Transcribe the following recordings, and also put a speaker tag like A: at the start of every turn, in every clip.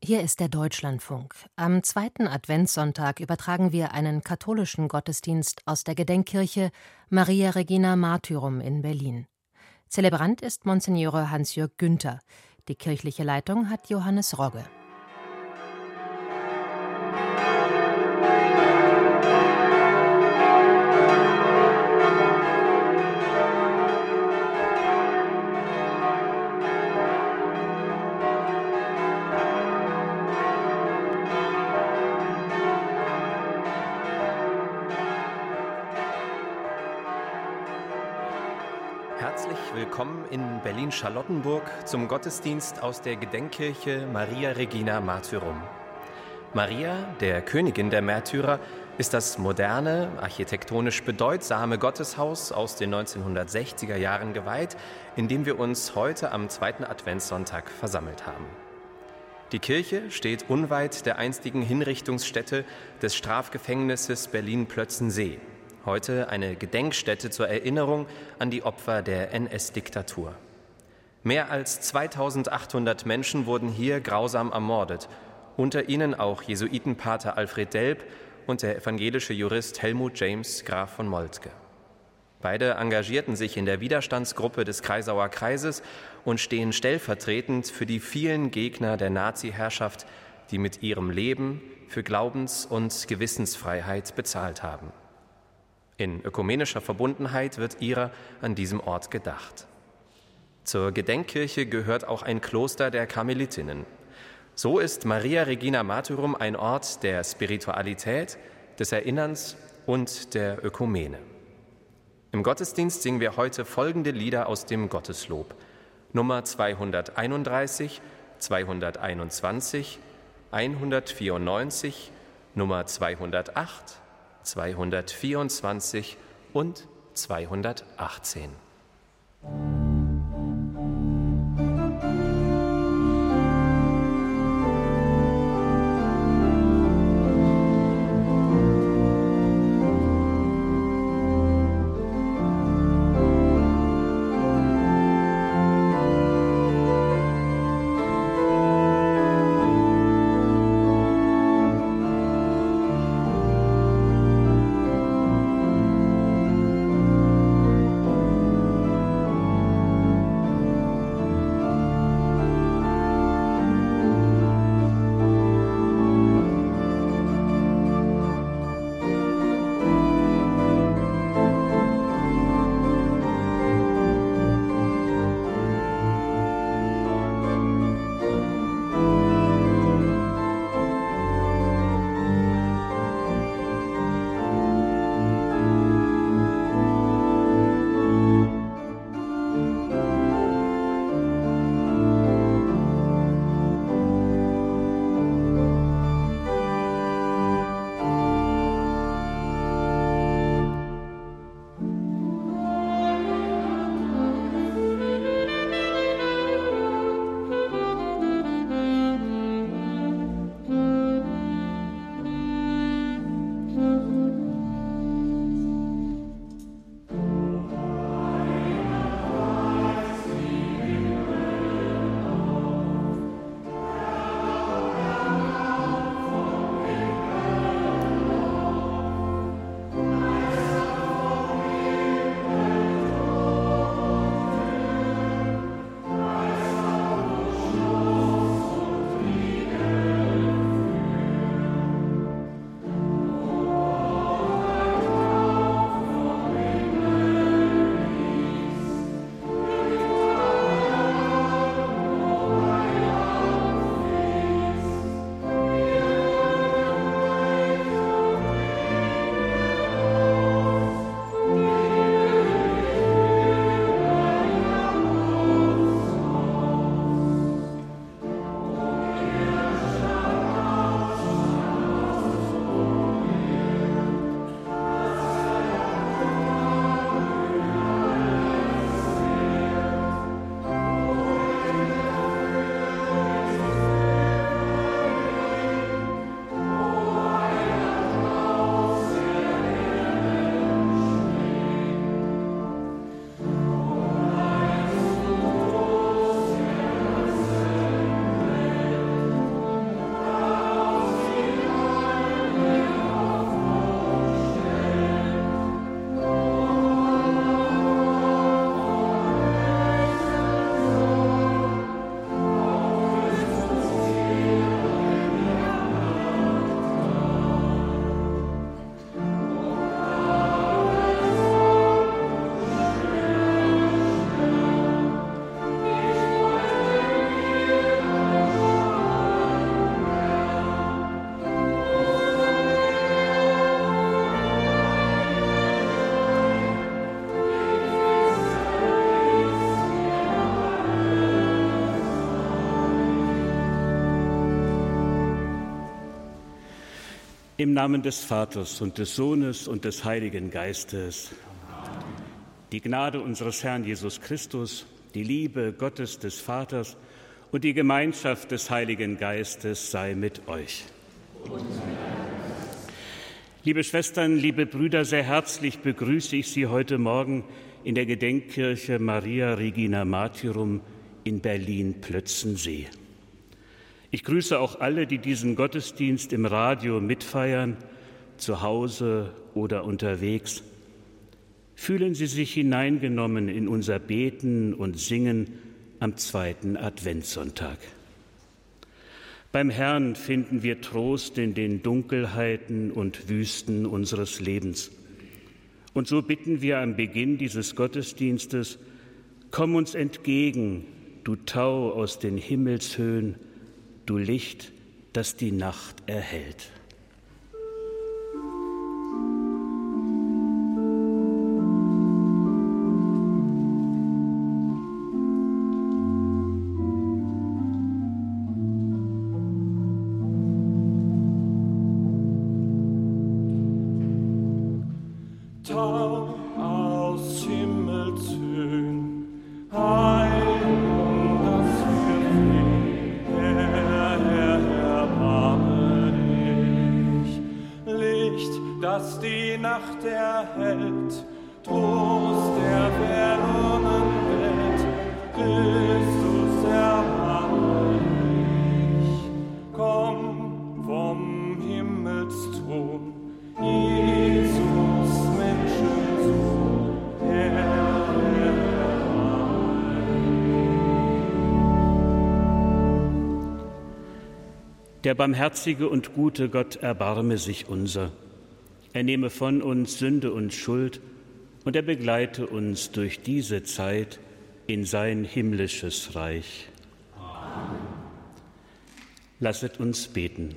A: Hier ist der Deutschlandfunk. Am zweiten Adventssonntag übertragen wir einen katholischen Gottesdienst aus der Gedenkkirche Maria Regina Martyrum in Berlin. Zelebrant ist Monsignore Hans-Jürg Günther. Die kirchliche Leitung hat Johannes Rogge.
B: Herzlich willkommen in Berlin-Charlottenburg zum Gottesdienst aus der Gedenkkirche Maria Regina Martyrum. Maria, der Königin der Märtyrer, ist das moderne, architektonisch bedeutsame Gotteshaus aus den 1960er Jahren geweiht, in dem wir uns heute am zweiten Adventssonntag versammelt haben. Die Kirche steht unweit der einstigen Hinrichtungsstätte des Strafgefängnisses Berlin-Plötzensee. Heute eine Gedenkstätte zur Erinnerung an die Opfer der NS-Diktatur. Mehr als 2800 Menschen wurden hier grausam ermordet, unter ihnen auch Jesuitenpater Alfred Delp und der evangelische Jurist Helmut James Graf von Moltke. Beide engagierten sich in der Widerstandsgruppe des Kreisauer Kreises und stehen stellvertretend für die vielen Gegner der Nazi-Herrschaft, die mit ihrem Leben für Glaubens- und Gewissensfreiheit bezahlt haben. In ökumenischer Verbundenheit wird ihrer an diesem Ort gedacht. Zur Gedenkkirche gehört auch ein Kloster der Karmelitinnen. So ist Maria Regina Martyrum ein Ort der Spiritualität, des Erinnerns und der Ökumene. Im Gottesdienst singen wir heute folgende Lieder aus dem Gotteslob: Nummer 231, 221, 194, Nummer 208, 224 und 218.
C: Im Namen des Vaters und des Sohnes und des Heiligen Geistes. Die Gnade unseres Herrn Jesus Christus, die Liebe Gottes des Vaters und die Gemeinschaft des Heiligen Geistes sei mit euch. Liebe Schwestern, liebe Brüder, sehr herzlich begrüße ich Sie heute Morgen in der Gedenkkirche Maria Regina Martyrum in Berlin-Plötzensee. Ich grüße auch alle, die diesen Gottesdienst im Radio mitfeiern, zu Hause oder unterwegs. Fühlen Sie sich hineingenommen in unser Beten und Singen am zweiten Adventssonntag. Beim Herrn finden wir Trost in den Dunkelheiten und Wüsten unseres Lebens. Und so bitten wir am Beginn dieses Gottesdienstes: Komm uns entgegen, du Tau aus den Himmelshöhen, du Licht, das die Nacht erhellt. Der barmherzige und gute Gott erbarme sich unser. Er nehme von uns Sünde und Schuld und er begleite uns durch diese Zeit in sein himmlisches Reich. Amen. Lasset uns beten.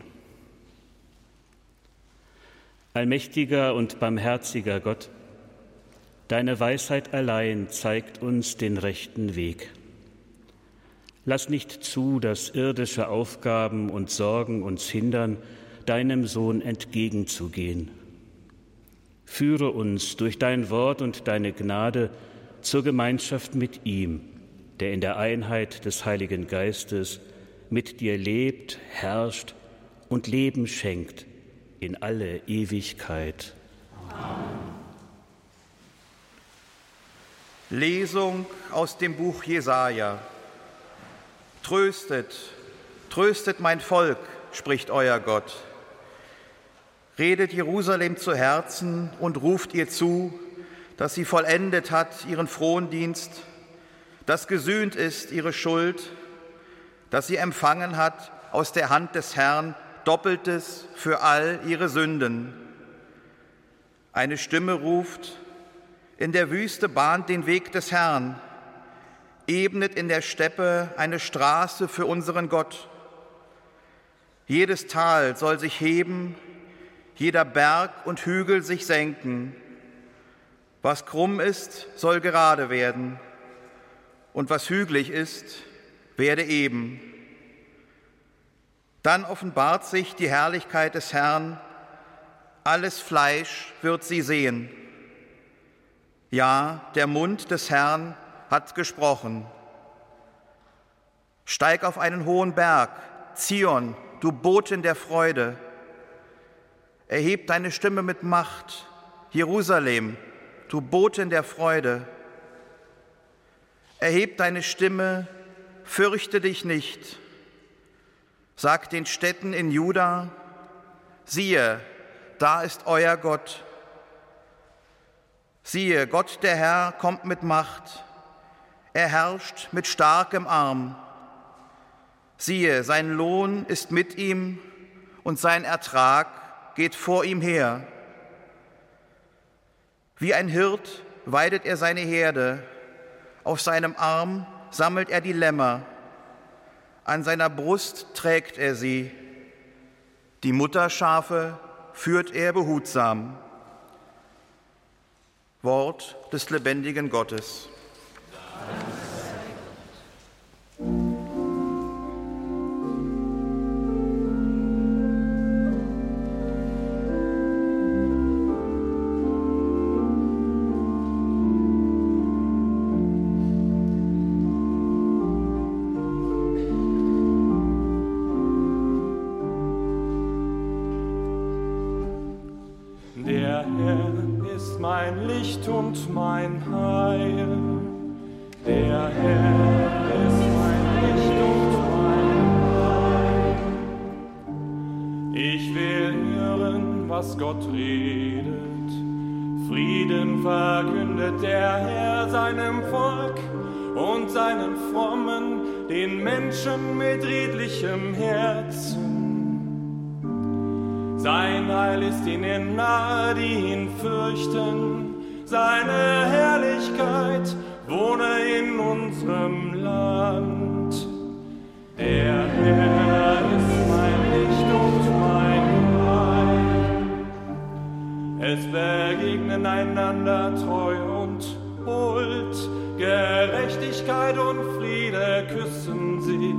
C: Allmächtiger und barmherziger Gott, deine Weisheit allein zeigt uns den rechten Weg. Lass nicht zu, dass irdische Aufgaben und Sorgen uns hindern, deinem Sohn entgegenzugehen. Führe uns durch dein Wort und deine Gnade zur Gemeinschaft mit ihm, der in der Einheit des Heiligen Geistes mit dir lebt, herrscht und Leben schenkt in alle Ewigkeit.
D: Amen. Lesung aus dem Buch Jesaja. Tröstet, tröstet mein Volk, spricht euer Gott. Redet Jerusalem zu Herzen und ruft ihr zu, dass sie vollendet hat ihren Frondienst, dass gesühnt ist ihre Schuld, dass sie empfangen hat aus der Hand des Herrn Doppeltes für all ihre Sünden. Eine Stimme ruft: In der Wüste bahnt den Weg des Herrn, ebnet in der Steppe eine Straße für unseren Gott. Jedes Tal soll sich heben, jeder Berg und Hügel sich senken. Was krumm ist, soll gerade werden, und was hügelig ist, werde eben. Dann offenbart sich die Herrlichkeit des Herrn, alles Fleisch wird sie sehen. Ja, der Mund des Herrn hat gesprochen. Steig auf einen hohen Berg, Zion, du Botin der Freude. Erheb deine Stimme mit Macht, Jerusalem, du Botin der Freude. Erheb deine Stimme, fürchte dich nicht. Sag den Städten in Juda: Siehe, da ist euer Gott. Siehe, Gott der Herr kommt mit Macht. Er herrscht mit starkem Arm. Siehe, sein Lohn ist mit ihm und sein Ertrag geht vor ihm her. Wie ein Hirt weidet er seine Herde, auf seinem Arm sammelt er die Lämmer, an seiner Brust trägt er sie. Die Mutterschafe führt er behutsam. Wort des lebendigen Gottes.
E: Der Herr ist mein Licht und mein Heil. Der Herr ist mein Licht und mein Heil. Ich will hören, was Gott redet. Frieden verkündet der Herr seinem Volk und seinen Frommen, den Menschen mit redlichem Herzen. Sein Heil ist ihnen nahe, die ihn fürchten. Seine Herrlichkeit wohne in unserem Land. Der Herr ist mein Licht und mein Heil. Es begegnen einander Treu und Huld, Gerechtigkeit und Friede küssen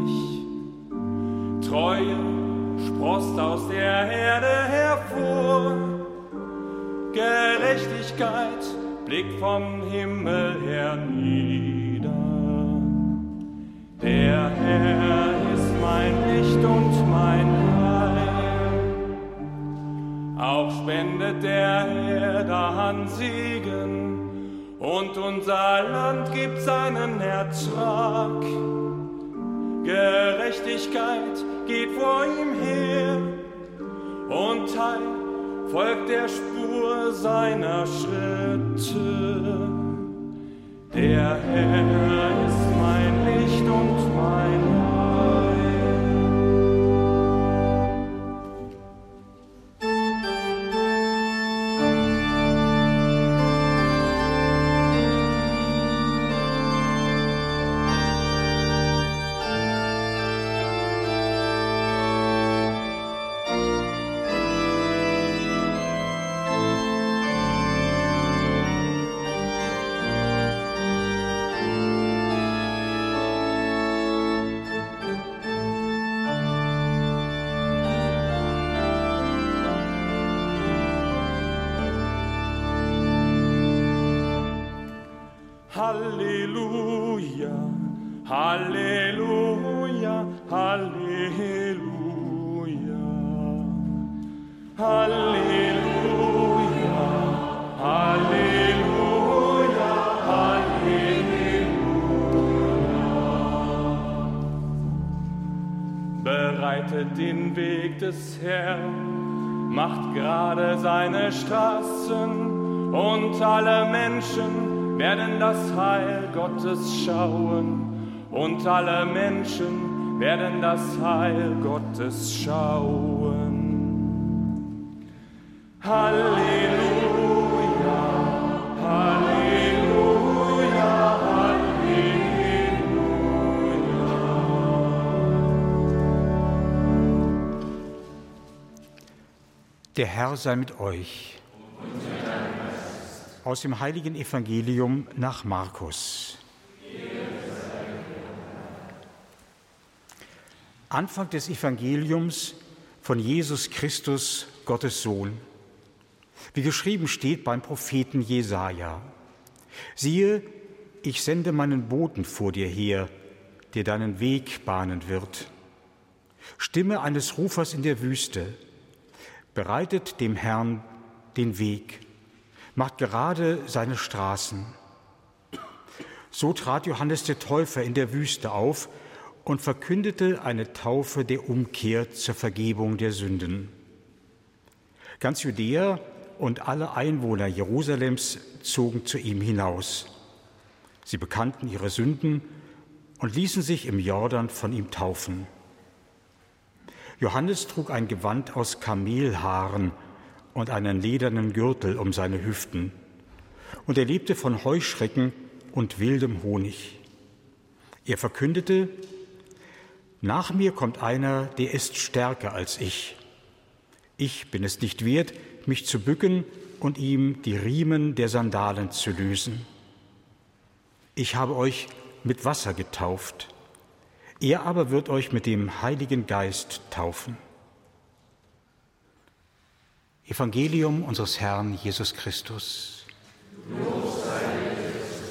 E: sich. Treue sproßt aus der Erde hervor, Gerechtigkeit blickt vom Himmel hernieder. Der Herr ist mein Licht und mein Heil. Auch spendet der Herr daran Segen, und unser Land gibt seinen Ertrag. Gerechtigkeit geht vor ihm her, und Heil folgt der Spur seiner Schritte. Der Herr ist mein Licht und mein Heil. Halleluja, Halleluja, Halleluja, Halleluja, Halleluja, Halleluja. Bereitet den Weg des Herrn, macht gerade seine Straßen, und alle Menschen werden das Heil Gottes schauen, und alle Menschen werden das Heil Gottes schauen. Halleluja, Halleluja, Halleluja.
F: Der Herr sei mit euch. Aus dem heiligen Evangelium nach Markus. Anfang des Evangeliums von Jesus Christus, Gottes Sohn. Wie geschrieben steht beim Propheten Jesaja: Siehe, ich sende meinen Boten vor dir her, der deinen Weg bahnen wird. Stimme eines Rufers in der Wüste: Bereitet dem Herrn den Weg. Macht gerade seine Straßen. So trat Johannes der Täufer in der Wüste auf und verkündete eine Taufe der Umkehr zur Vergebung der Sünden. Ganz Judäa und alle Einwohner Jerusalems zogen zu ihm hinaus. Sie bekannten ihre Sünden und ließen sich im Jordan von ihm taufen. Johannes trug ein Gewand aus Kamelhaaren und einen ledernen Gürtel um seine Hüften. Und er lebte von Heuschrecken und wildem Honig. Er verkündete: Nach mir kommt einer, der ist stärker als ich. Ich bin es nicht wert, mich zu bücken und ihm die Riemen der Sandalen zu lösen. Ich habe euch mit Wasser getauft. Er aber wird euch mit dem Heiligen Geist taufen. Evangelium unseres Herrn Jesus Christus.
E: Lob sei dir, Christus.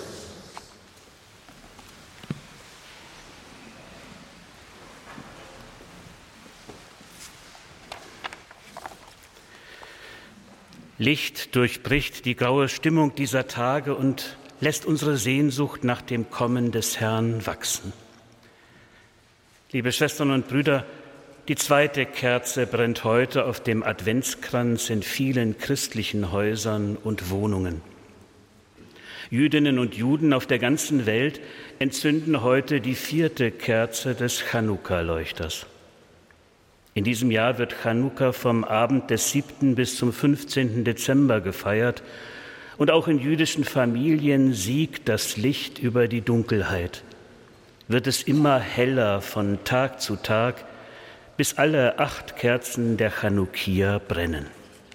C: Licht durchbricht die graue Stimmung dieser Tage und lässt unsere Sehnsucht nach dem Kommen des Herrn wachsen. Liebe Schwestern und Brüder, die zweite Kerze brennt heute auf dem Adventskranz in vielen christlichen Häusern und Wohnungen. Jüdinnen und Juden auf der ganzen Welt entzünden heute die vierte Kerze des Chanukka-Leuchters. In diesem Jahr wird Chanukka vom Abend des 7. bis zum 15. Dezember gefeiert und auch in jüdischen Familien siegt das Licht über die Dunkelheit. Wird es immer heller von Tag zu Tag, bis alle 8 Kerzen der Chanukkia brennen.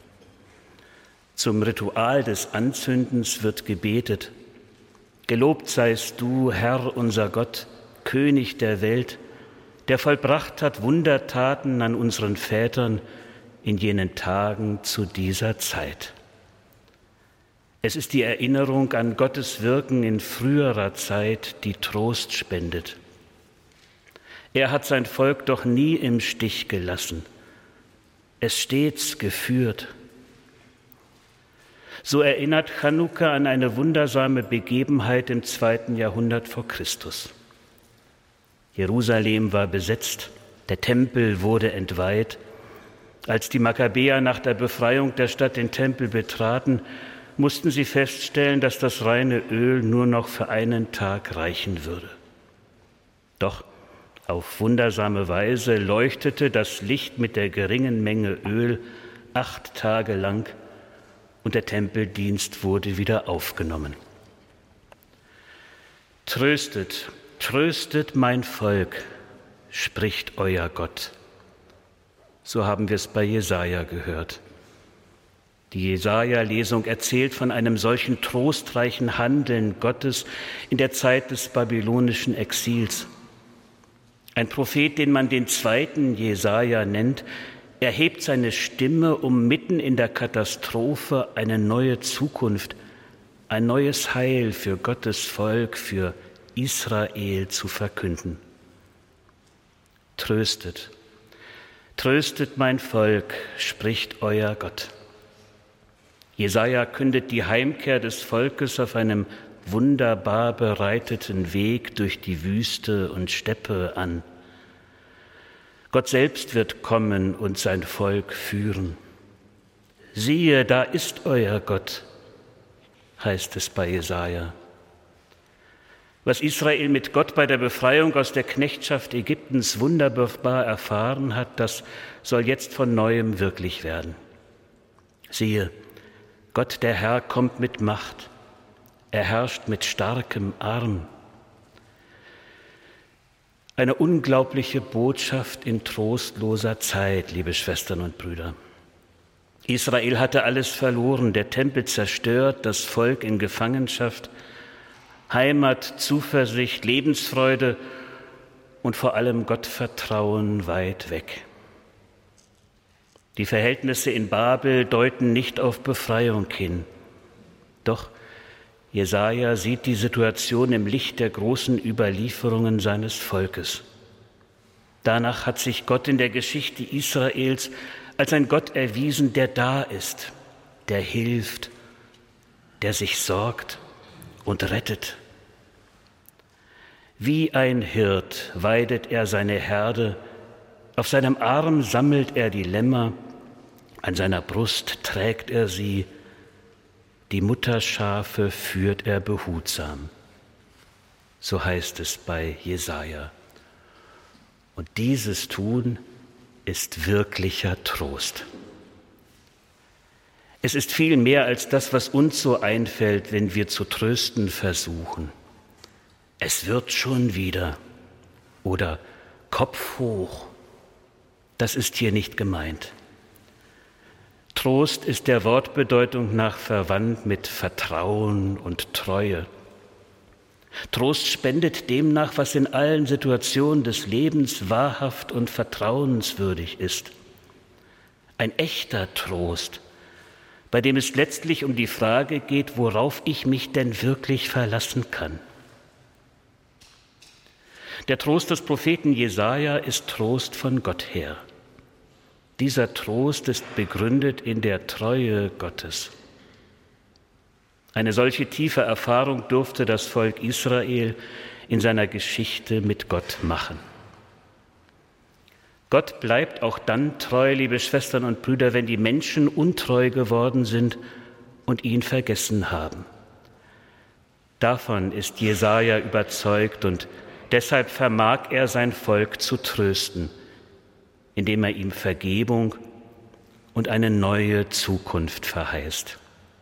C: Zum Ritual des Anzündens wird gebetet: Gelobt seist du, Herr unser Gott, König der Welt, der vollbracht hat Wundertaten an unseren Vätern in jenen Tagen zu dieser Zeit. Es ist die Erinnerung an Gottes Wirken in früherer Zeit, die Trost spendet. Er hat sein Volk doch nie im Stich gelassen, es stets geführt. So erinnert Chanukka an eine wundersame Begebenheit im 2. Jahrhundert vor Christus. Jerusalem war besetzt, der Tempel wurde entweiht. Als die Makkabäer nach der Befreiung der Stadt den Tempel betraten, mussten sie feststellen, dass das reine Öl nur noch für einen Tag reichen würde. Doch auf wundersame Weise leuchtete das Licht mit der geringen Menge Öl 8 Tage lang und der Tempeldienst wurde wieder aufgenommen. Tröstet, tröstet mein Volk, spricht euer Gott. So haben wir es bei Jesaja gehört. Die Jesaja-Lesung erzählt von einem solchen trostreichen Handeln Gottes in der Zeit des babylonischen Exils. Ein Prophet, den man den 2. Jesaja nennt, erhebt seine Stimme, um mitten in der Katastrophe eine neue Zukunft, ein neues Heil für Gottes Volk, für Israel zu verkünden. Tröstet, tröstet mein Volk, spricht euer Gott. Jesaja kündet die Heimkehr des Volkes auf einem wunderbar bereiteten Weg durch die Wüste und Steppe an. Gott selbst wird kommen und sein Volk führen. Siehe, da ist euer Gott, heißt es bei Jesaja. Was Israel mit Gott bei der Befreiung aus der Knechtschaft Ägyptens wunderbar erfahren hat, das soll jetzt von Neuem wirklich werden. Siehe, Gott der Herr kommt mit Macht, er herrscht mit starkem Arm. Eine unglaubliche Botschaft in trostloser Zeit, liebe Schwestern und Brüder. Israel hatte alles verloren, der Tempel zerstört, das Volk in Gefangenschaft, Heimat, Zuversicht, Lebensfreude und vor allem Gottvertrauen weit weg. Die Verhältnisse in Babel deuten nicht auf Befreiung hin. Doch Jesaja sieht die Situation im Licht der großen Überlieferungen seines Volkes. Danach hat sich Gott in der Geschichte Israels als ein Gott erwiesen, der da ist, der hilft, der sich sorgt und rettet. Wie ein Hirt weidet er seine Herde, auf seinem Arm sammelt er die Lämmer, an seiner Brust trägt er sie, die Mutterschafe führt er behutsam. So heißt es bei Jesaja. Und dieses Tun ist wirklicher Trost. Es ist viel mehr als das, was uns so einfällt, wenn wir zu trösten versuchen. Es wird schon wieder oder Kopf hoch. Das ist hier nicht gemeint. Trost ist der Wortbedeutung nach verwandt mit Vertrauen und Treue. Trost spendet demnach, was in allen Situationen des Lebens wahrhaft und vertrauenswürdig ist. Ein echter Trost, bei dem es letztlich um die Frage geht, worauf ich mich denn wirklich verlassen kann. Der Trost des Propheten Jesaja ist Trost von Gott her. Dieser Trost ist begründet in der Treue Gottes. Eine solche tiefe Erfahrung durfte das Volk Israel in seiner Geschichte mit Gott machen. Gott bleibt auch dann treu, liebe Schwestern und Brüder, wenn die Menschen untreu geworden sind und ihn vergessen haben. Davon ist Jesaja überzeugt und deshalb vermag er sein Volk zu trösten, indem er ihm Vergebung und eine neue Zukunft verheißt.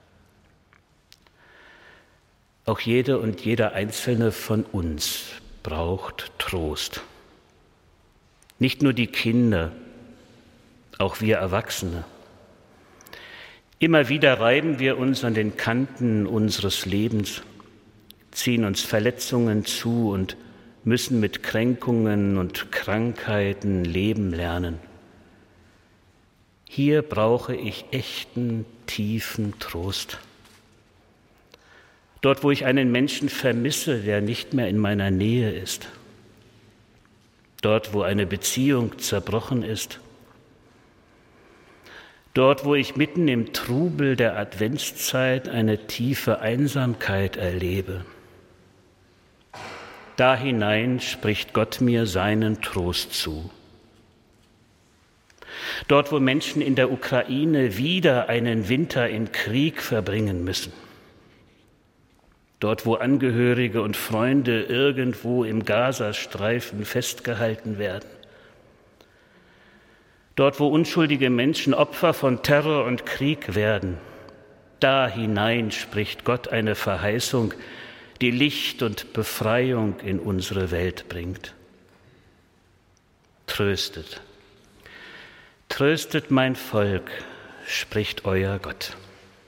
C: Auch jede und jeder Einzelne von uns braucht Trost. Nicht nur die Kinder, auch wir Erwachsene. Immer wieder reiben wir uns an den Kanten unseres Lebens, ziehen uns Verletzungen zu und müssen mit Kränkungen und Krankheiten leben lernen. Hier brauche ich echten, tiefen Trost. Dort, wo ich einen Menschen vermisse, der nicht mehr in meiner Nähe ist. Dort, wo eine Beziehung zerbrochen ist. Dort, wo ich mitten im Trubel der Adventszeit eine tiefe Einsamkeit erlebe. Da hinein spricht Gott mir seinen Trost zu. Dort, wo Menschen in der Ukraine wieder einen Winter im Krieg verbringen müssen. Dort, wo Angehörige und Freunde irgendwo im Gazastreifen festgehalten werden. Dort, wo unschuldige Menschen Opfer von Terror und Krieg werden. Da hinein spricht Gott eine Verheißung, die Licht und Befreiung in unsere Welt bringt. Tröstet, tröstet mein Volk, spricht euer Gott.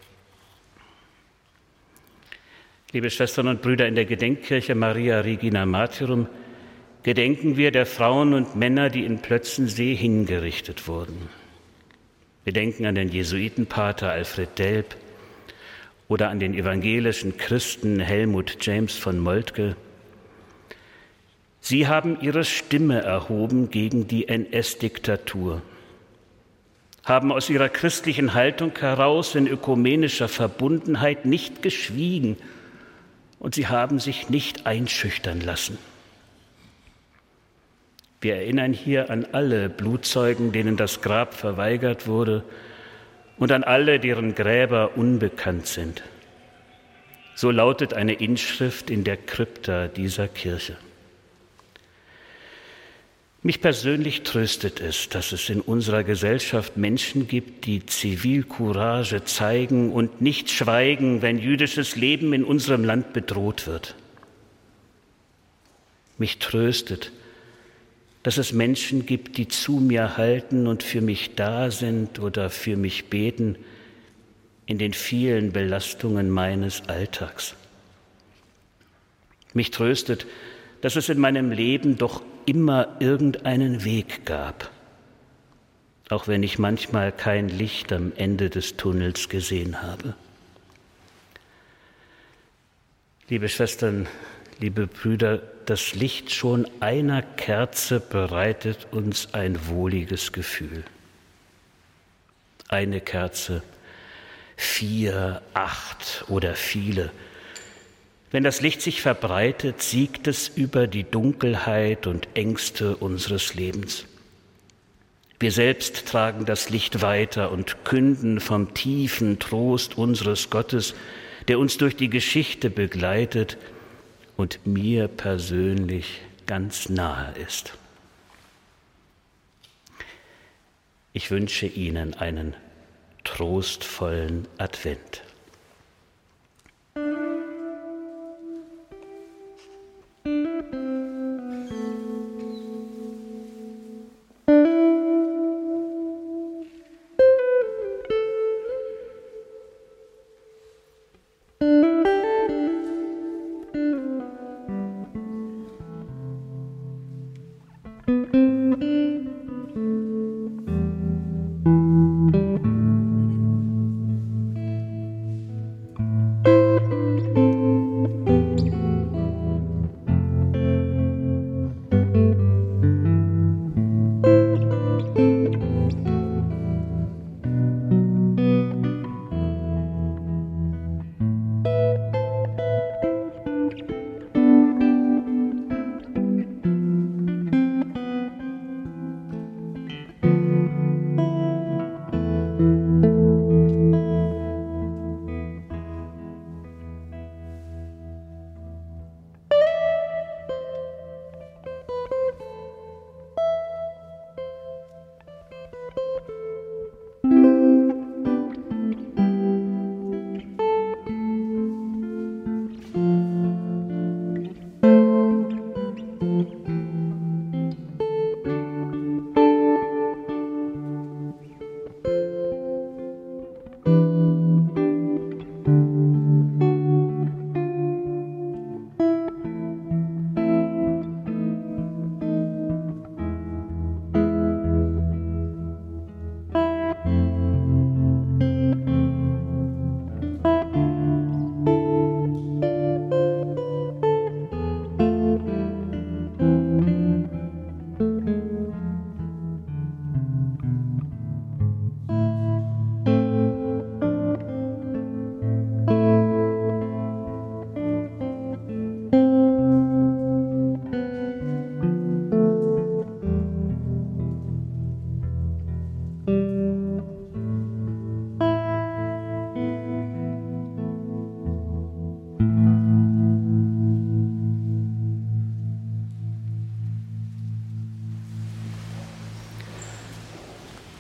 C: Liebe Schwestern und Brüder, in der Gedenkkirche Maria Regina Martyrum gedenken wir der Frauen und Männer, die in Plötzensee hingerichtet wurden. Wir denken an den Jesuitenpater Alfred Delp oder an den evangelischen Christen Helmut James von Moltke. Sie haben ihre Stimme erhoben gegen die NS-Diktatur, haben aus ihrer christlichen Haltung heraus in ökumenischer Verbundenheit nicht geschwiegen und sie haben sich nicht einschüchtern lassen. Wir erinnern hier an alle Blutzeugen, denen das Grab verweigert wurde und an alle, deren Gräber unbekannt sind. So lautet eine Inschrift in der Krypta dieser Kirche. Mich persönlich tröstet es, dass es in unserer Gesellschaft Menschen gibt, die Zivilcourage zeigen und nicht schweigen, wenn jüdisches Leben in unserem Land bedroht wird. Mich tröstet, dass es Menschen gibt, die zu mir halten und für mich da sind oder für mich beten in den vielen Belastungen meines Alltags. Mich tröstet, dass es in meinem Leben doch immer irgendeinen Weg gab, auch wenn ich manchmal kein Licht am Ende des Tunnels gesehen habe. Liebe Schwestern, liebe Brüder, das Licht schon einer Kerze bereitet uns ein wohliges Gefühl. Eine Kerze, 4, 8 oder viele. Wenn das Licht sich verbreitet, siegt es über die Dunkelheit und Ängste unseres Lebens. Wir selbst tragen das Licht weiter und künden vom tiefen Trost unseres Gottes, der uns durch die Geschichte begleitet und mir persönlich ganz nahe ist. Ich wünsche Ihnen einen trostvollen Advent.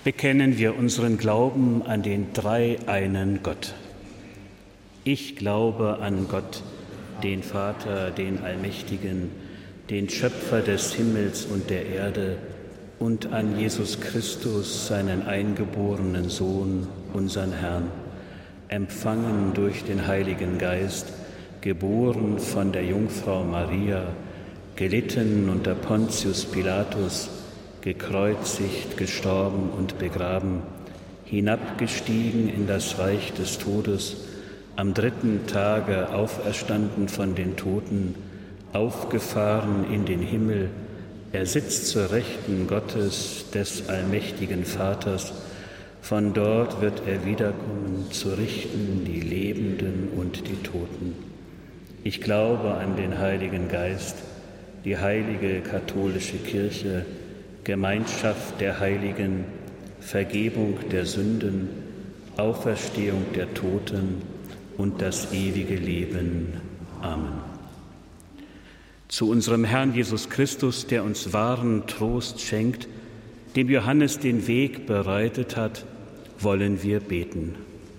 C: bekennen wir unseren Glauben an den dreieinen Gott. Ich glaube an Gott, den Vater, den Allmächtigen, den Schöpfer des Himmels und der Erde, und an Jesus Christus, seinen eingeborenen Sohn, unseren Herrn, empfangen durch den Heiligen Geist, geboren von der Jungfrau Maria, gelitten unter Pontius Pilatus, gekreuzigt, gestorben und begraben, hinabgestiegen in das Reich des Todes, am 3. Tage auferstanden von den Toten, aufgefahren in den Himmel, er sitzt zur Rechten Gottes, des allmächtigen Vaters. Von dort wird er wiederkommen, zu richten die Lebenden und die Toten. Ich glaube an den Heiligen Geist, die heilige katholische Kirche, Gemeinschaft der Heiligen, Vergebung der Sünden, Auferstehung der Toten und das ewige Leben. Amen. Zu unserem Herrn Jesus Christus, der uns wahren Trost schenkt, dem Johannes den Weg bereitet hat, wollen wir beten.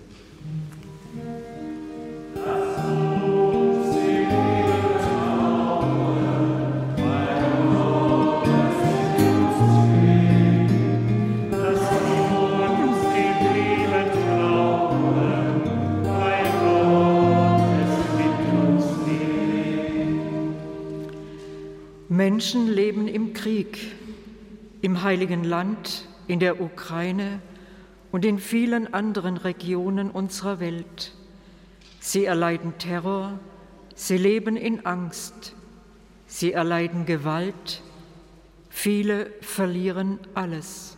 G: Menschen leben im Krieg, im Heiligen Land, in der Ukraine und in vielen anderen Regionen unserer Welt. Sie erleiden Terror, sie leben in Angst, sie erleiden Gewalt, viele verlieren alles.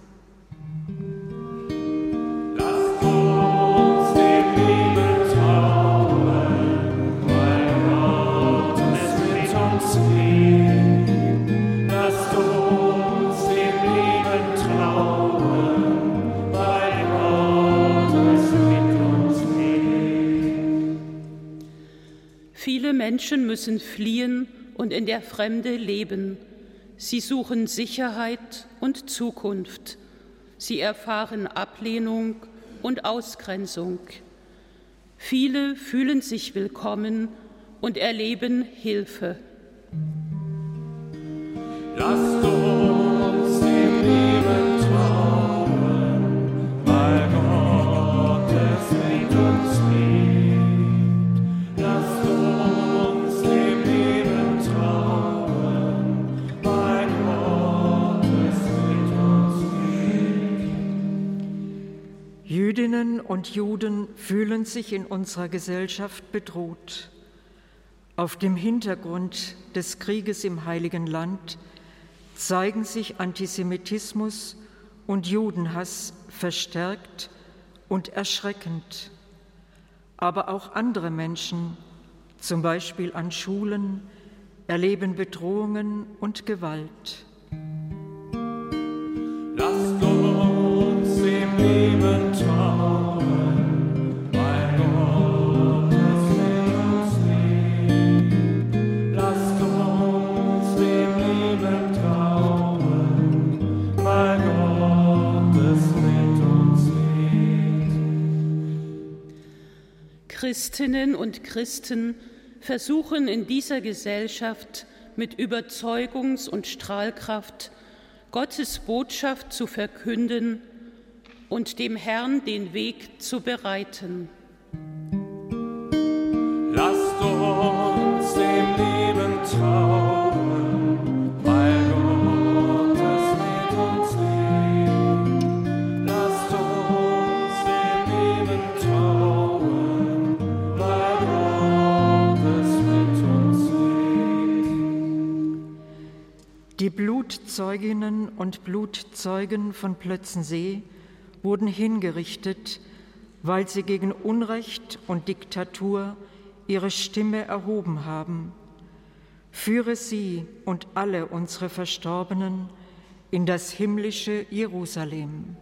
E: Lasst uns dem Leben trauen, weil Gott es mit uns liebt. Lasst uns dem Leben trauen, weil Gott es mit uns liebt.
H: Viele Menschen müssen fliehen und in der Fremde leben. Sie suchen Sicherheit und Zukunft. Sie erfahren Ablehnung und Ausgrenzung. Viele fühlen sich willkommen und erleben Hilfe.
E: Lasst uns dem Leben trauen, weil Gott es mit uns liebt. Lasst uns dem Leben trauen, weil Gott es mit uns liebt.
G: Jüdinnen und Juden fühlen sich in unserer Gesellschaft bedroht. Auf dem Hintergrund des Krieges im Heiligen Land zeigen sich Antisemitismus und Judenhass verstärkt und erschreckend. Aber auch andere Menschen, zum Beispiel an Schulen, erleben Bedrohungen und Gewalt.
E: Lasst uns dem Leben trauen, weil Gott es mit uns liebt. Lasst uns dem Leben trauen, weil Gott es mit uns liebt.
H: Christinnen und Christen versuchen in dieser Gesellschaft mit Überzeugungs- und Strahlkraft Gottes Botschaft zu verkünden und dem Herrn den Weg zu bereiten.
E: Lasst uns dem Leben trauen, weil Gott es mit uns liebt. Lasst uns dem Leben trauen, weil Gott es mit uns liebt.
G: Die Blutzeuginnen und Blutzeugen von Plötzensee wurden hingerichtet, weil sie gegen Unrecht und Diktatur ihre Stimme erhoben haben. Führe sie und alle unsere Verstorbenen in das himmlische Jerusalem.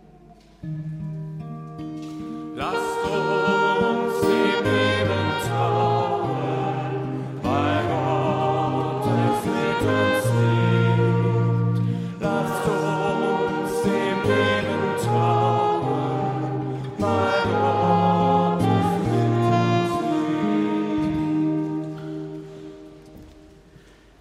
E: Lasst uns dem Leben trauen, weil Gott es mit uns liebt. Lasst uns dem Leben trauen.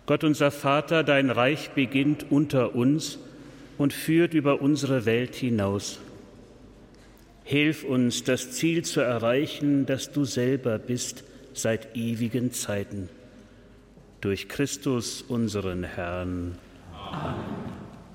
C: Gott unser Vater, dein Reich beginnt unter uns und führt über unsere Welt hinaus. Hilf uns, das Ziel zu erreichen, das du selber bist seit ewigen Zeiten. Durch Christus, unseren Herrn. Amen.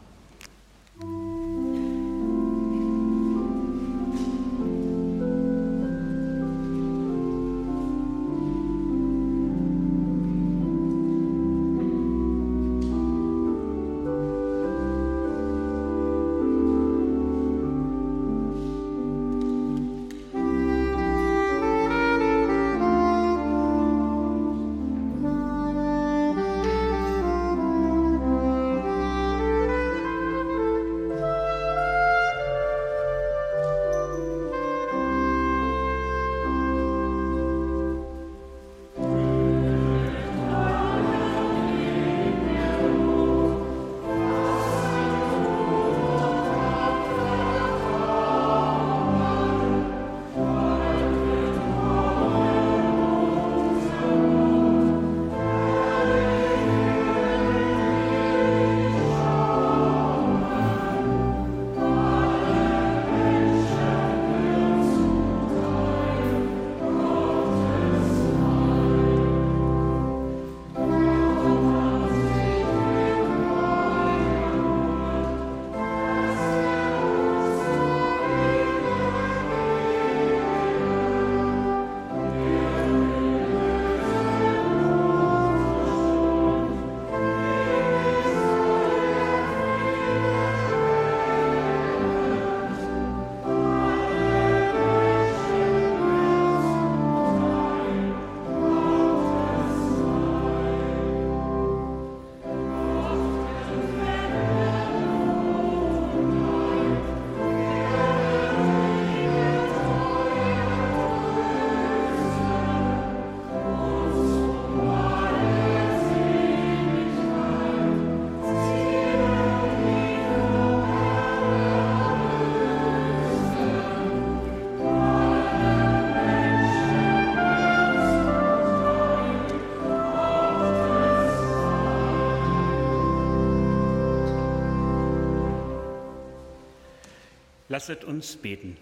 C: Lasset uns beten.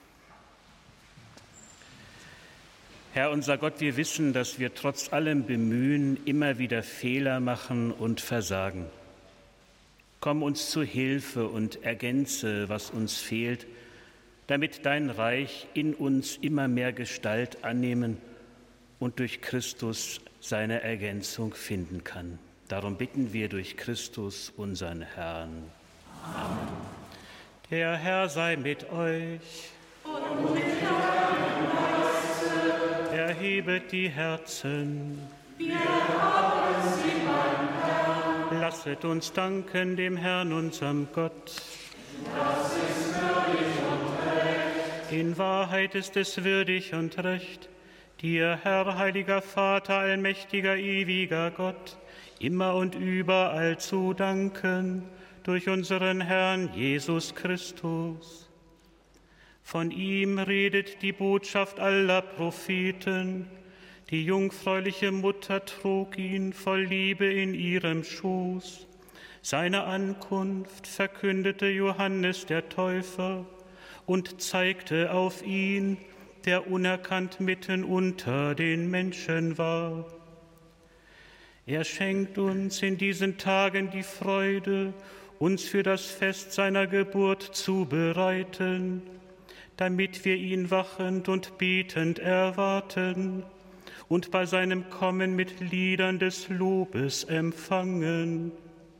C: Herr unser Gott, wir wissen, dass wir trotz allem Bemühen immer wieder Fehler machen und versagen. Komm uns zu Hilfe und ergänze, was uns fehlt, damit dein Reich in uns immer mehr Gestalt annehmen und durch Christus seine Ergänzung finden kann. Darum bitten wir durch Christus, unseren Herrn. Amen. Der Herr sei mit euch. Und mit deinem Geiste. Erhebet die Herzen. Wir haben sie beim Herrn. Lasset uns danken dem Herrn, unserem Gott. Das ist würdig und recht. In Wahrheit ist es würdig und recht, dir, Herr, heiliger Vater, allmächtiger, ewiger Gott, immer und überall zu danken, durch unseren Herrn Jesus Christus. Von ihm redet die Botschaft aller Propheten. Die jungfräuliche Mutter trug ihn voll Liebe in ihrem Schoß. Seine Ankunft verkündete Johannes der Täufer und zeigte auf ihn, der unerkannt mitten unter den Menschen war. Er schenkt uns in diesen Tagen die Freude, uns für das Fest seiner Geburt zu bereiten, damit wir ihn wachend und betend erwarten und bei seinem Kommen mit Liedern des Lobes empfangen.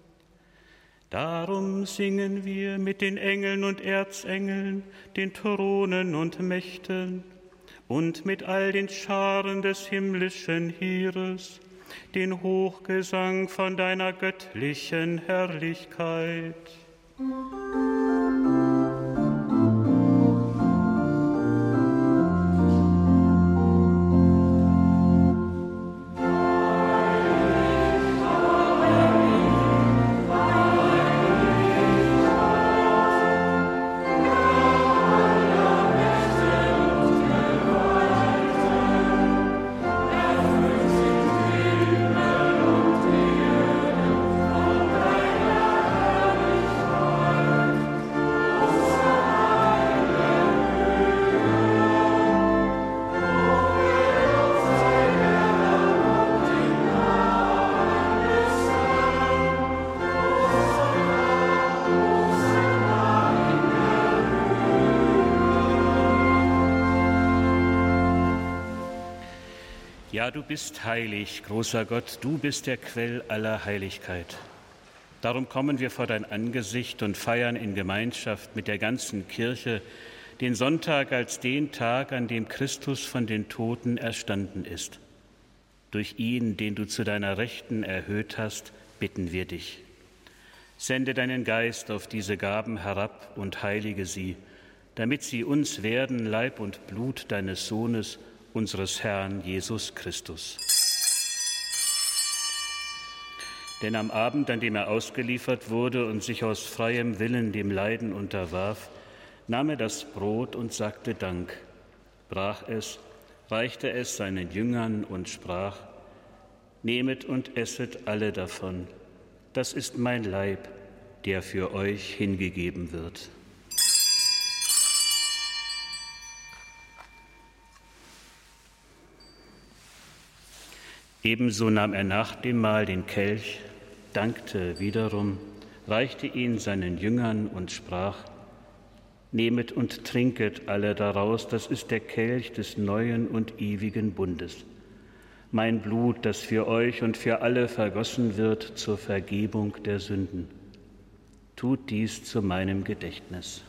C: Darum singen wir mit den Engeln und Erzengeln, den Thronen und Mächten und mit all den Scharen des himmlischen Heeres, den Hochgesang von deiner göttlichen Herrlichkeit.
I: Erfüllt sind Himmel und Erde.
C: Ja, du bist heilig, großer Gott, du bist der Quell aller Heiligkeit. Darum kommen wir vor dein Angesicht und feiern in Gemeinschaft mit der ganzen Kirche den Sonntag als den Tag, an dem Christus von den Toten erstanden ist. Durch ihn, den du zu deiner Rechten erhöht hast, bitten wir dich. Sende deinen Geist auf diese Gaben herab und heilige sie, damit sie uns werden, Leib und Blut deines Sohnes, unseres Herrn Jesus Christus. Denn am Abend, an dem er ausgeliefert wurde und sich aus freiem Willen dem Leiden unterwarf, nahm er das Brot und sagte Dank, brach es, reichte es seinen Jüngern und sprach: Nehmet und esset alle davon, das ist mein Leib, der für euch hingegeben wird. Ebenso nahm er nach dem Mahl den Kelch, dankte wiederum, reichte ihn seinen Jüngern und sprach: Nehmet und trinket alle daraus, das ist der Kelch des neuen und ewigen Bundes. Mein Blut, das für euch und für alle vergossen wird zur Vergebung der Sünden. Tut dies zu meinem Gedächtnis.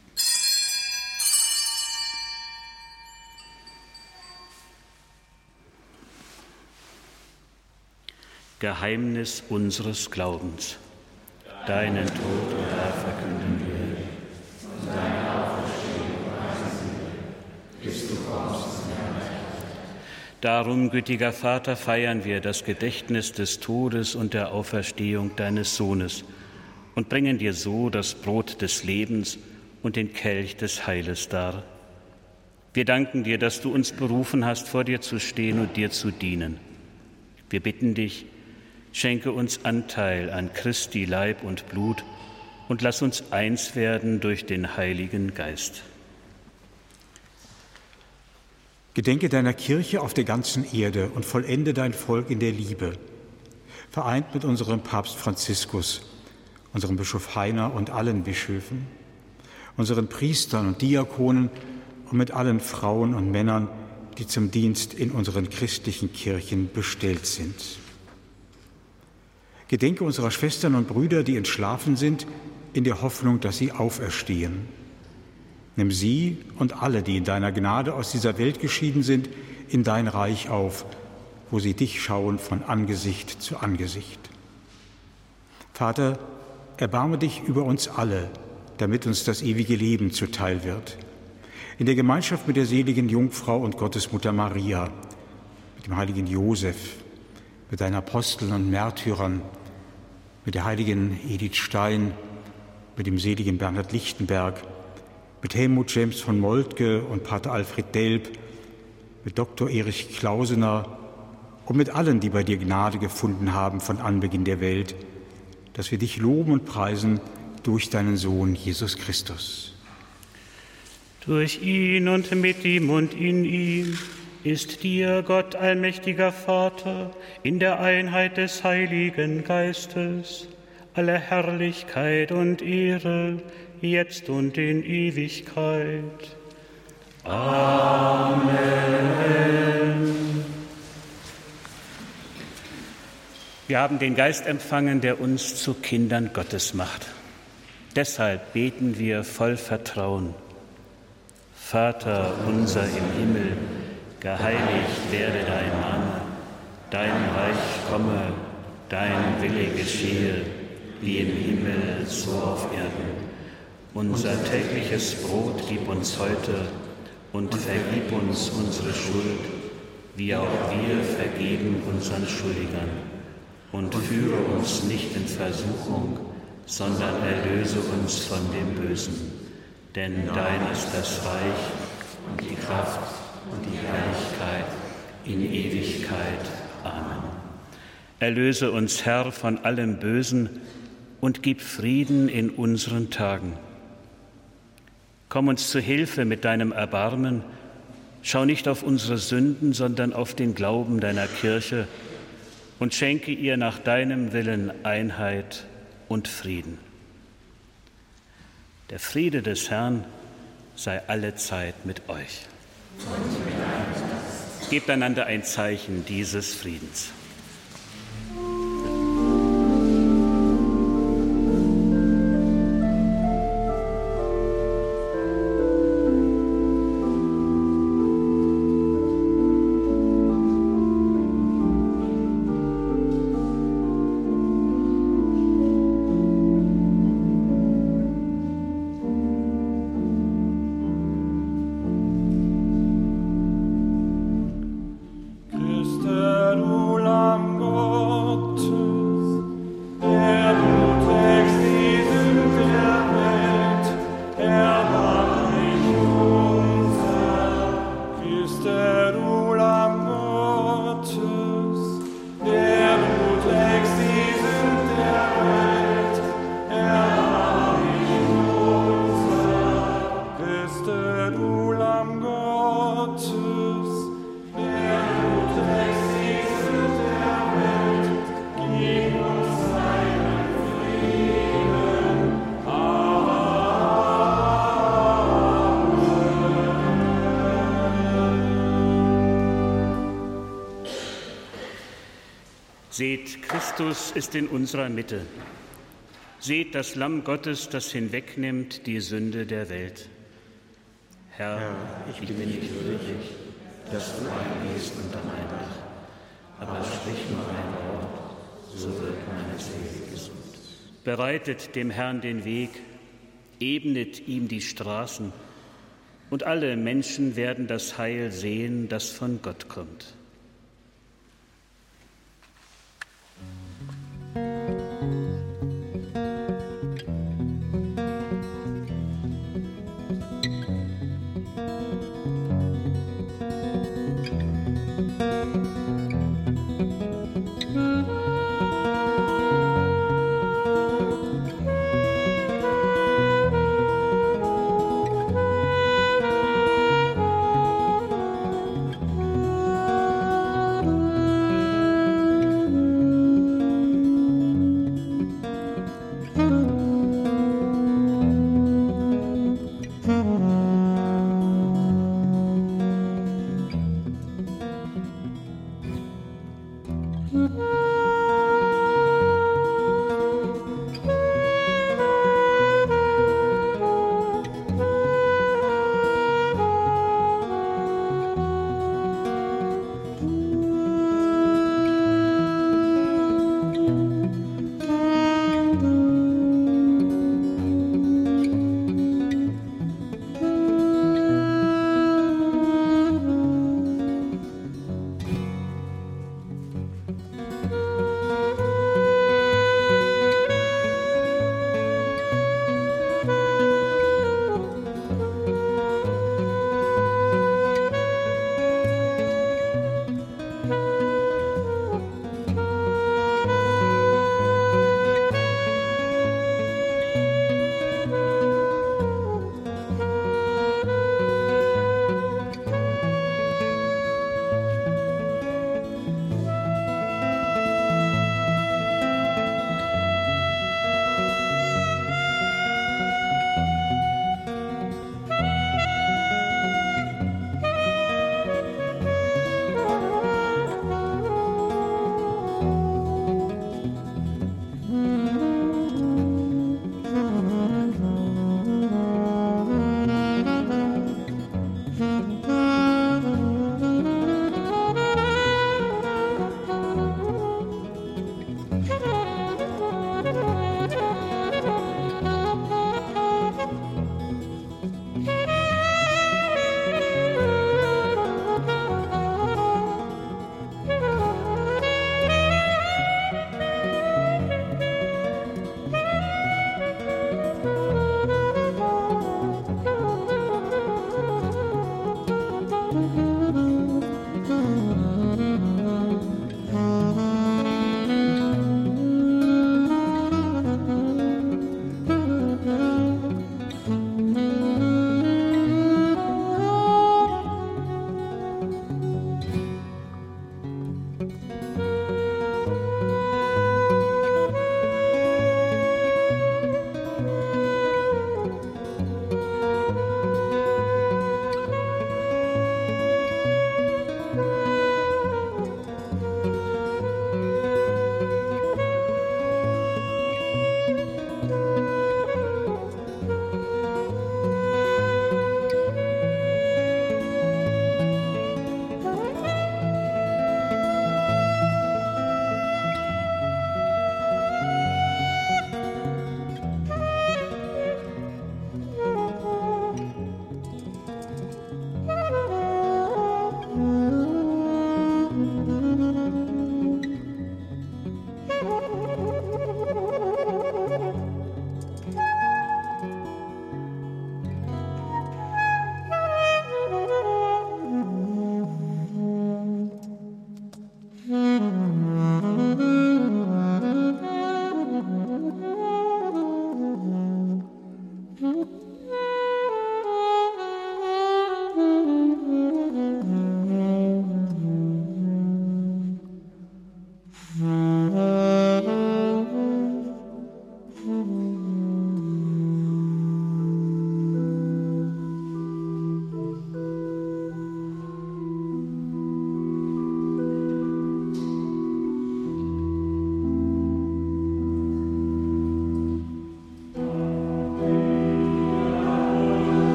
C: Geheimnis unseres Glaubens. Deinen Tod, o Herr, verkünden wir, und deine Auferstehung preisen wir, bis du kommst. Darum, gütiger Vater, feiern wir das Gedächtnis des Todes und der Auferstehung deines Sohnes und bringen dir so das Brot des Lebens und den Kelch des Heiles dar. Wir danken dir, dass du uns berufen hast, vor dir zu stehen und dir zu dienen. Wir bitten dich, schenke uns Anteil an Christi Leib und Blut und lass uns eins werden durch den Heiligen Geist.
F: Gedenke deiner Kirche auf der ganzen Erde und vollende dein Volk in der Liebe, vereint mit unserem Papst Franziskus, unserem Bischof Heiner und allen Bischöfen, unseren Priestern und Diakonen und mit allen Frauen und Männern, die zum Dienst in unseren christlichen Kirchen bestellt sind. Gedenke unserer Schwestern und Brüder, die entschlafen sind, in der Hoffnung, dass sie auferstehen. Nimm sie und alle, die in deiner Gnade aus dieser Welt geschieden sind, in dein Reich auf, wo sie dich schauen von Angesicht zu Angesicht. Vater, erbarme dich über uns alle, damit uns das ewige Leben zuteil wird. In der Gemeinschaft mit der seligen Jungfrau und Gottesmutter Maria, mit dem heiligen Josef, mit deinen Aposteln und Märtyrern, mit der heiligen Edith Stein, mit dem seligen Bernhard Lichtenberg, mit Helmut James von Moltke und Pater Alfred Delp, mit Dr. Erich Klausener und mit allen, die bei dir Gnade gefunden haben von Anbeginn der Welt, dass wir dich loben und preisen durch deinen Sohn Jesus Christus.
C: Durch ihn und mit ihm und in ihm ist dir, Gott allmächtiger Vater, in der Einheit des Heiligen Geistes, alle Herrlichkeit und Ehre, jetzt und in Ewigkeit. Amen. Wir haben den Geist empfangen, der uns zu Kindern Gottes macht. Deshalb beten wir voll Vertrauen. Vater unser im Himmel, geheiligt werde dein Name, dein Reich komme, dein Wille geschehe, wie im Himmel, so auf Erden. Unser tägliches Brot gib uns heute und vergib uns unsere Schuld, wie auch wir vergeben unseren Schuldigern. Und führe uns nicht in Versuchung, sondern erlöse uns von dem Bösen. Denn dein ist das Reich und die Kraft und die Herrlichkeit in Ewigkeit. Amen. Erlöse uns, Herr, von allem Bösen und gib Frieden in unseren Tagen. Komm uns zu Hilfe mit deinem Erbarmen. Schau nicht auf unsere Sünden, sondern auf den Glauben deiner Kirche und schenke ihr nach deinem Willen Einheit und Frieden. Der Friede des Herrn sei allezeit mit euch. Und mit deinem Geist. Gebt einander ein Zeichen dieses Friedens. Seht, Christus ist in unserer Mitte. Seht das Lamm Gottes, das hinwegnimmt die Sünde der Welt. Herr, ich bin nicht würdig, dass du eingehst unter mein Dach, aber sprich nur ein Wort, so wird meine Seele gesund. Bereitet dem Herrn den Weg, ebnet ihm die Straßen, und alle Menschen werden das Heil sehen, das von Gott kommt.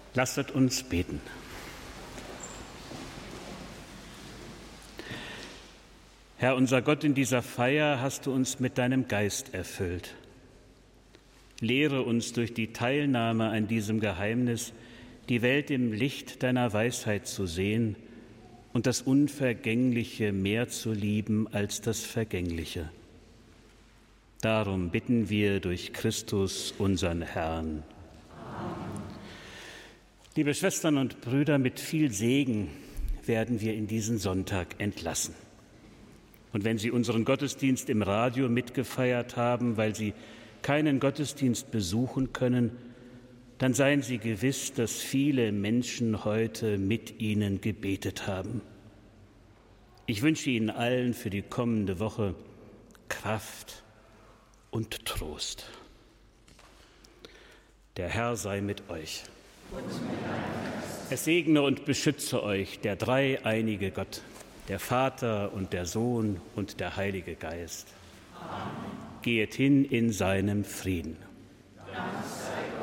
C: Lasset uns beten. Herr, unser Gott, in dieser Feier hast du uns mit deinem Geist erfüllt. Lehre uns durch die Teilnahme an diesem Geheimnis, die Welt im Licht deiner Weisheit zu sehen und das Unvergängliche mehr zu lieben als das Vergängliche. Darum bitten wir durch Christus, unseren Herrn. Amen. Liebe Schwestern und Brüder, mit viel Segen werden wir in diesen Sonntag entlassen. Und wenn Sie unseren Gottesdienst im Radio mitgefeiert haben, weil Sie keinen Gottesdienst besuchen können, dann seien Sie gewiss, dass viele Menschen heute mit Ihnen gebetet haben. Ich wünsche Ihnen allen für die kommende Woche Kraft und Trost. Der Herr sei mit euch. Es segne und beschütze euch der dreieinige Gott, der Vater und der Sohn und der Heilige Geist. Amen. Geht hin in seinem Frieden. Dank sei Gott.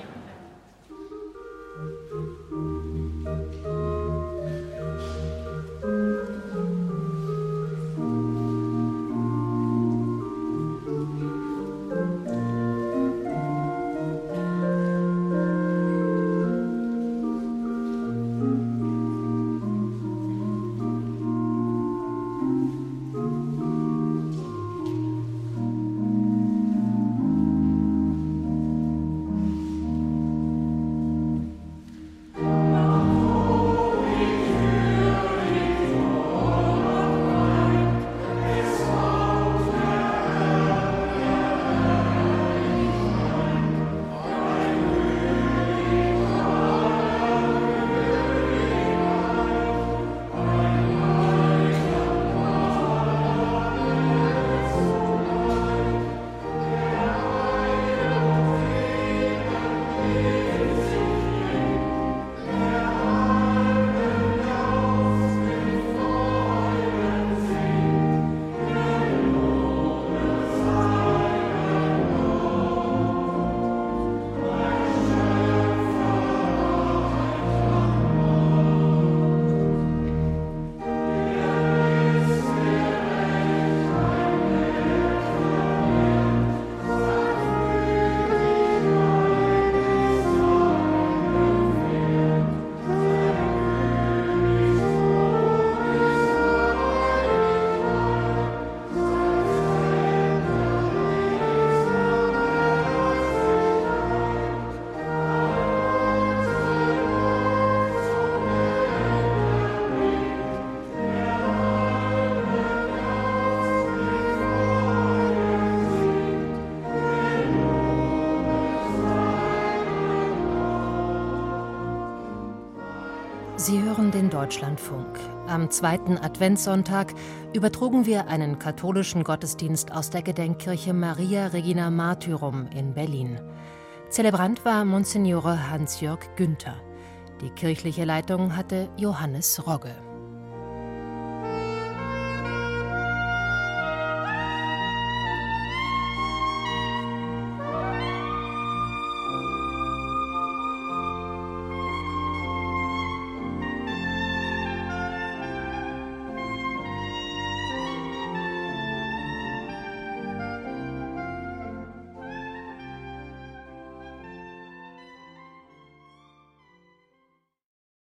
A: Sie hören den Deutschlandfunk. Am zweiten Adventssonntag übertrugen wir einen katholischen Gottesdienst aus der Gedenkkirche Maria Regina Martyrum in Berlin. Zelebrant war Monsignore Hans-Jörg Günther. Die kirchliche Leitung hatte Johannes Rogge.